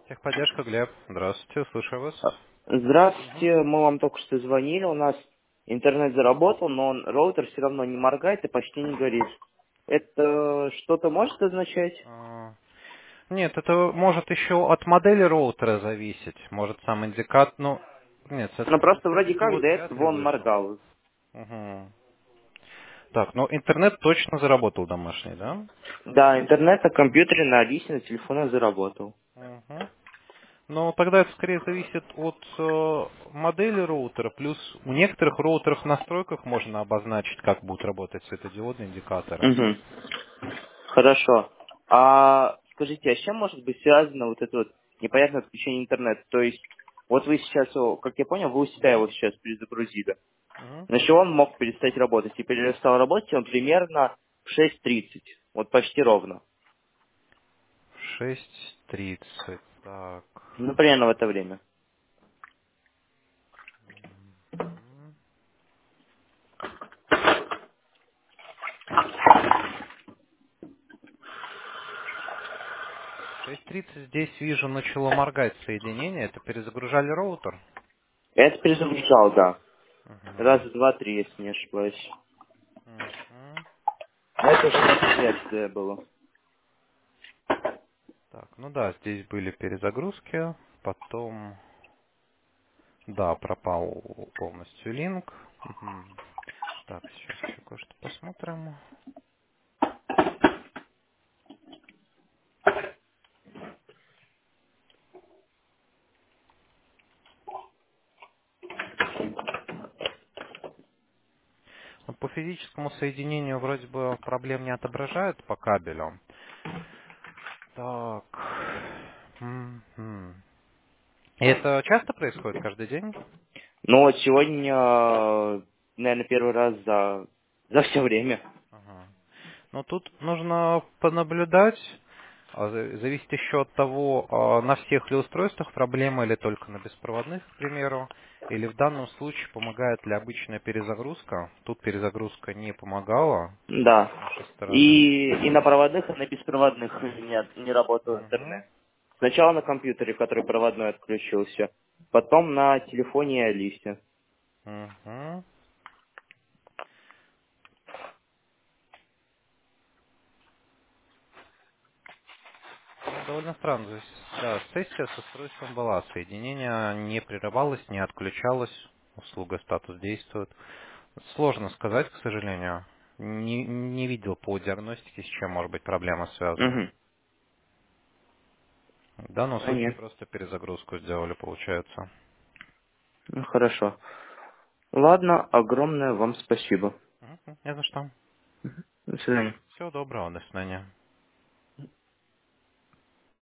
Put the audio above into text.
Техподдержка, Глеб. Здравствуйте, слушаю вас. Мгм. Здравствуйте, мы вам только что звонили, у нас интернет заработал, но роутер все равно не моргает и почти не горит. Это что-то может означать? А, Нет, это может еще от модели роутера зависеть. Может сам индикатор, ну, нет, Ну просто кстати, вроде как диод до вряд ли этого он вышел. моргал. Мгм. Так, ну интернет точно заработал домашний, да? Да, интернет на компьютере, на Алисе, на телефоне заработал. Мгм. Но тогда это скорее зависит от модели роутера, плюс у некоторых роутеров в настройках можно обозначить, как будут работать светодиодные индикаторы. Угу. Хорошо. А скажите, а с чем может быть связано вот это вот непонятное отключение интернета? То есть, вот вы сейчас, как я понял, вы у себя его сейчас перезагрузили. Мгм. Значит, он мог перестать работать. Теперь перестал работать он примерно в 6:30. Вот почти ровно. 6:30. Так. Ну, примерно в это время. 6:30 здесь вижу, начало моргать соединение. Это перезагружали роутер? Я это перезагружал, да. Раз, Мгм. два, три, если не ошибаюсь. Мгм. А это уже на приветствие было. Так, ну да, здесь были перезагрузки. Потом, да, пропал полностью линк. Мгм. Так, сейчас еще кое-что посмотрим. Вот по физическому соединению вроде бы проблем не отображают по кабелю. Так. Мгм. И это часто происходит каждый день? Но вот сегодня, наверное, первый раз за все время. Ага. Но тут нужно понаблюдать. Зависит еще от того, на всех ли устройствах проблема или только на беспроводных, к примеру. Или в данном случае помогает ли обычная перезагрузка. Тут перезагрузка не помогала Да. с нашей стороны. И на проводных, и на беспроводных не работал Угу. интернет. Сначала на компьютере, который проводной отключился. Потом на телефоне и Алисе. Угу. Ну, довольно странно. То есть, да, сессия с устройством была. Соединение не прерывалось, не отключалось. Услуга статус действует. Сложно сказать, к сожалению. Не видел по диагностике, с чем может быть проблема связана. Угу. В данном случае Понятно. просто перезагрузку сделали, получается. Ну, хорошо. Ладно, огромное вам спасибо. Мгм. Не за что. До свидания. Всего доброго, до свидания.